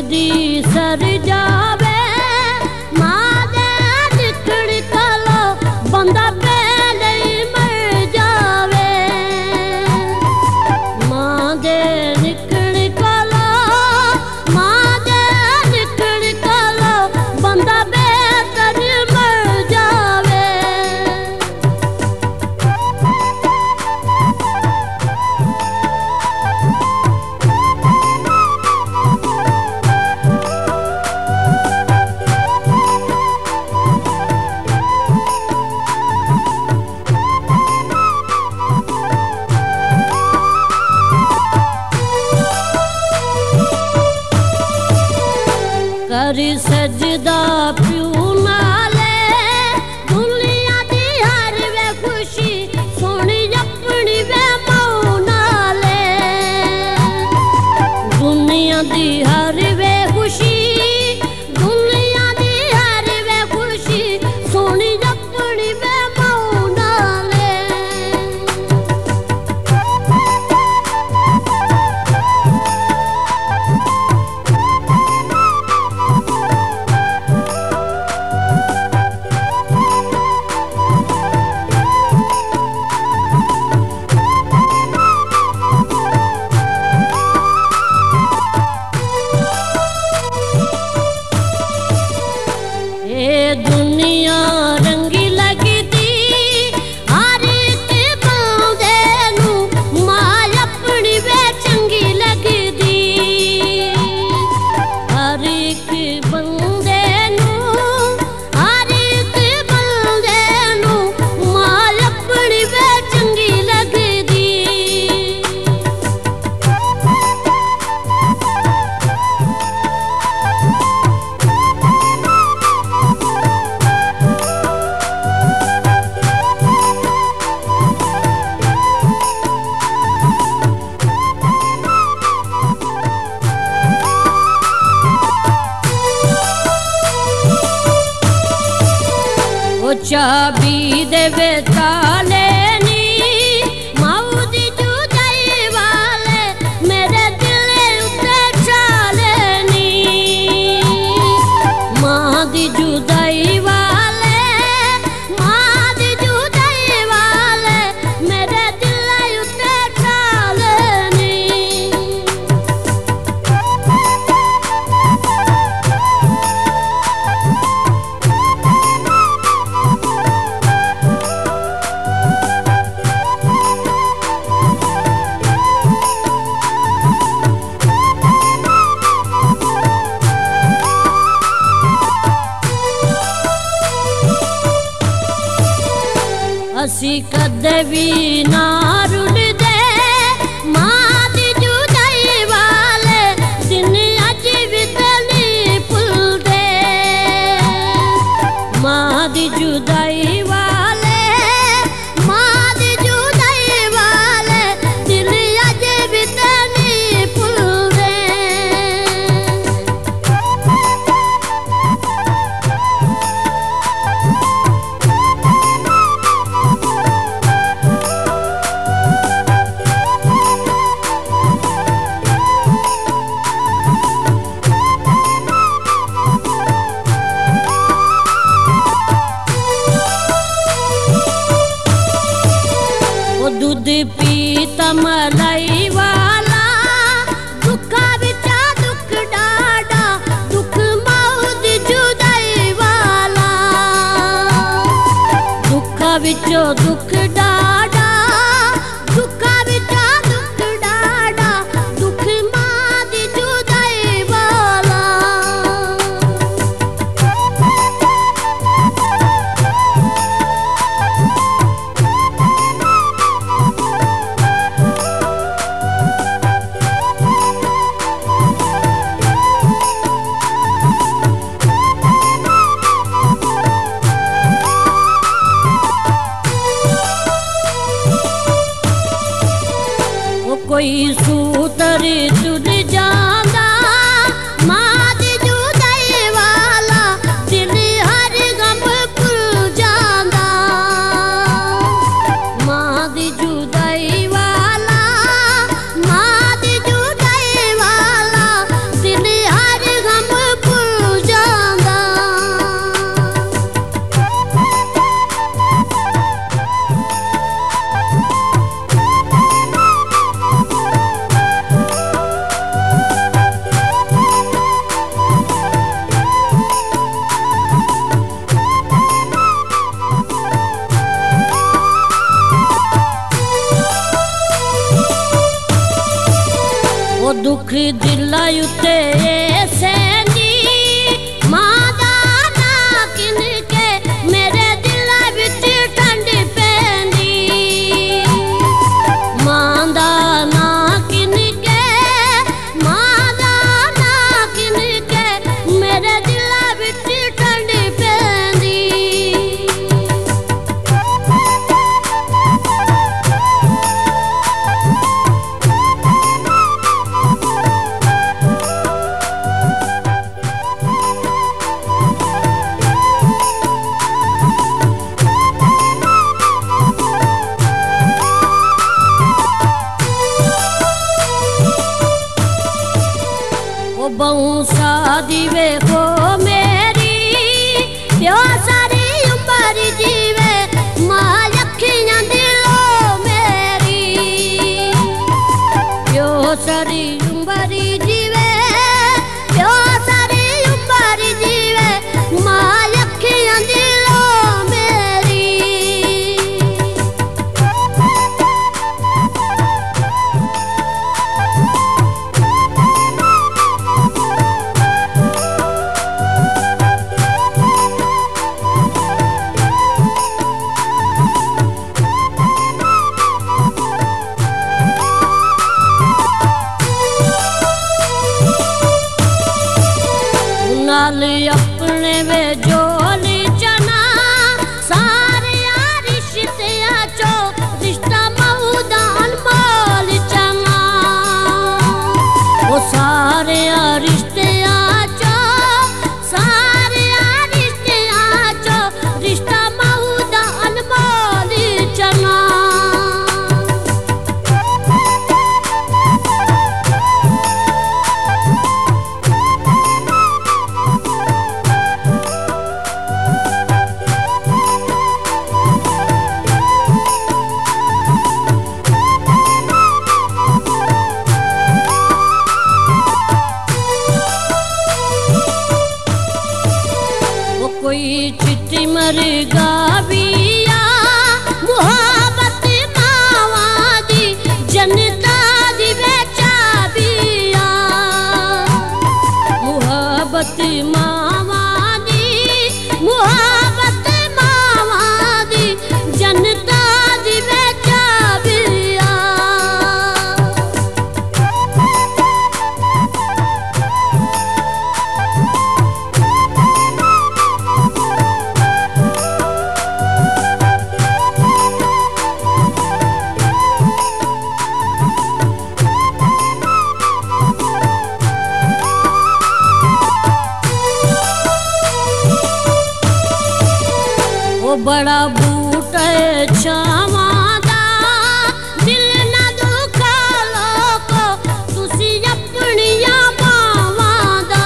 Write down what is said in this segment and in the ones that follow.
दी sir जावे मां दे निकल कलो बंदा पहले ही मर जावे। मां दे निकल कलो मां दे निकल कलो बंदा बेहतर मर जावे। कर सजदा प्यू नाले दुनिया दी हर वे खुशी सोनी अपनी वे मऊ नाले। दुनिया दी हर वे खुशी दुनिया दी हर वे खुशी सोनी अपनी वे मऊ नाले। दुनिया रंगी लगती हर एक बंदे नू मां अपनी वे चंगी लगती। हर एक बंदे नू हर एक बंदे नू मां अपनी वे चंगी लगती। चाबी देवे ताले नी माऊ दी जुदाई वाले मेरे दिल उते चाले नी। मां दी जुदाई वाले मां दी जुदाई वाले मेरे दिल उते चाले नी। असी कदे भी ना रुलदे मां दी जुदाई वाले दिन अज भी नहीं भुलदे। मां दी जुदाई वाले मां दी जुदाई वाले दिन अज भी नहीं भुलदे। दूध पीता मलाई वाला दुखा बिचा दुख डाडा दुख माऊ दी जुदाई वाला। दुखा बिचो दुख डाडा दुखा बिचा दुख डाडा दुख मां दी जुदाई वाला। कोई सूतर तुर जांदा मां दी जुदाई वाला दिल हर गम भुल जांदा। मां दी जुदाई वाला मां दी जुदाई वाला दिल हर ओ दुख दिलाई उते सेंदी मां दा ना किनके मेरे दिल विच ठंड पैंदी मां दा ना किनके मां दा ना किनके मेरे दिल विच ठंड पैंदी बहु शादी वेखो मेरी प्यो सारी उम्र जीवे मां अखियां दिलो मेरी प्यो सारी उम्र जीवे प्यो सारी उम्र जीवे मां अखियां दिलो मेरी नाल अपने वे जोली चना सारे रिश्ते चो रिश्ता मऊदा अनमोल चना वो सारे रिश्ते चो सारे रिश्ते चो रिश्ता मऊदा अनमोल चना कोई चिट्ठी मर गाविया मुहब्बत मावा दी जनता दी बेचाबिया मुहब्बत मावा दी जनता दी बेचाबिया वो बड़ा बूटा है छावादा दिल ना दुखा लोको तुसी अपनिया बावादा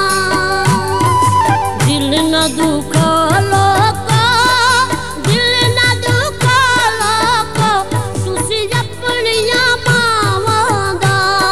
दिल ना दुखा लोको दिल ना दुखा लोको तुसी अपनिया बावादा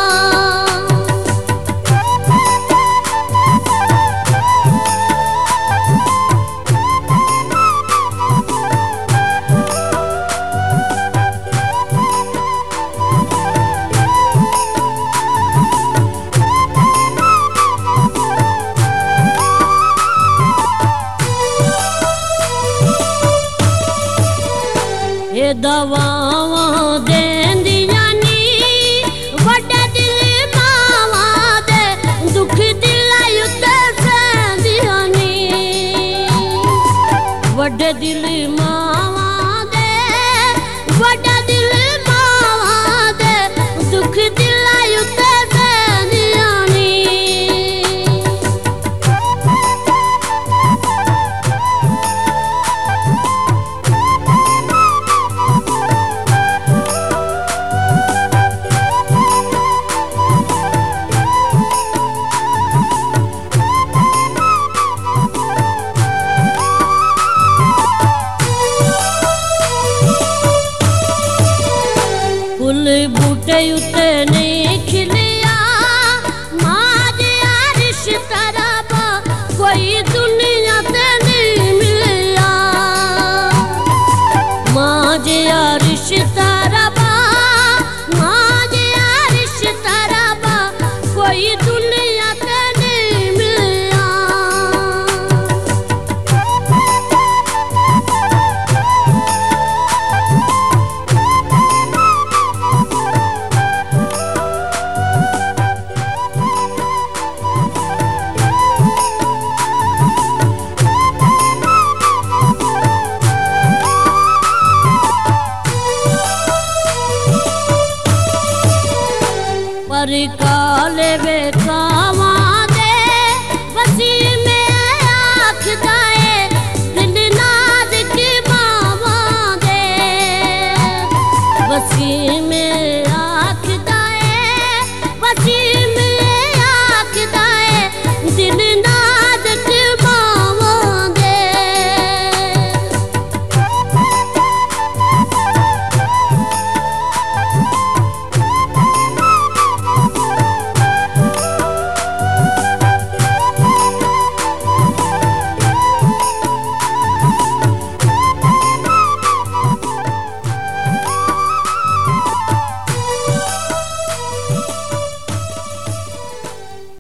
दवावां देंदियां नी वड्डे दिल मावा दे दुख दिलाई उते सहंदियां नी वड्डे दिल मावा दे वड्डे दिल मावा दे दुख दिलाई उते सहंदियां नी बूटे उते नहीं खिलिया मां दिया रिश्ता रबा कोई दुनिया ते नहीं मिलिया मां दिया रिश्ता रबा मां दिया रिश्ता रबा सरकाले बेटा